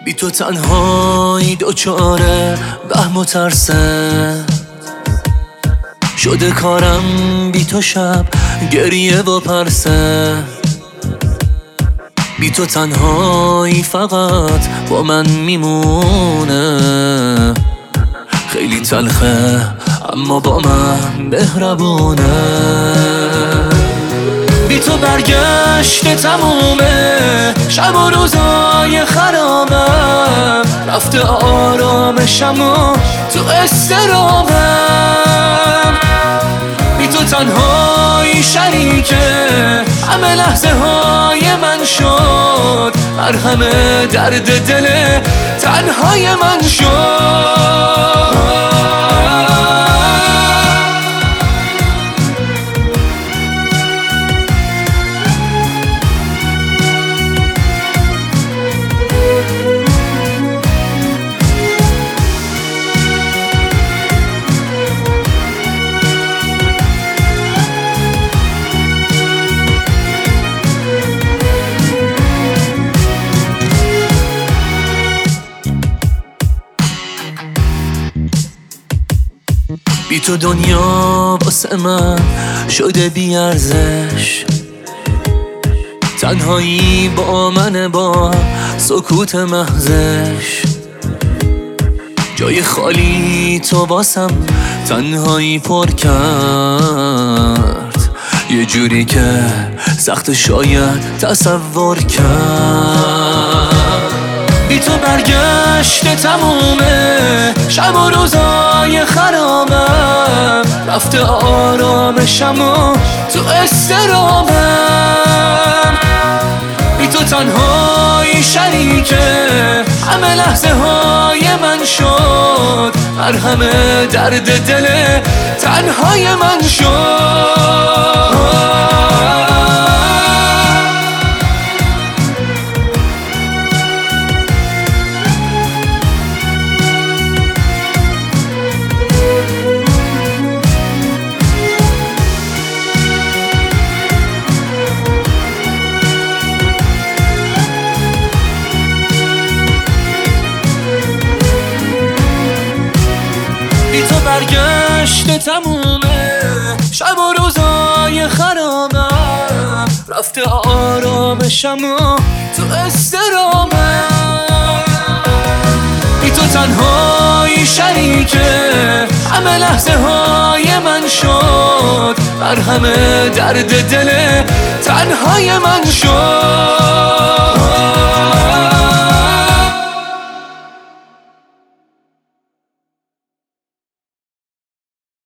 بی تو تنهایی دوچاره وهم و ترسه شده کارم، بی تو شب گریه و پرسه. بی تو تنهایی فقط با من میمونه، خیلی تلخه اما با من مهربونه. بی تو برگشته تمومه شب و روزای خرابم، رفته آرامشم و تو استرابم. بی تو تنهایی شریکه همه لحظه های من شد، مرهم درد دل تنهای من شد. بی تو دنیا واسه من شده بی ارزش، تنهایی با من با سکوت محضش. جای خالی تو واسم تنهایی پر کرد، یه جوری که سخت شاید تصور کرد. بی تو برگشته تمومه شب و روزای خرابم، رفته آرامشم و تو استرابم. بی تو تنهایی شریکه همه لحظه های من شد، مرهم درد دل تنهای من شد. بی تو برگشته تمومه شب و روزای خرابم، رفته آرامشم و تو استرابم. بی تو تنهایی شریکه همه لحظه های من شد، مرهم درد دل تنهای من شد.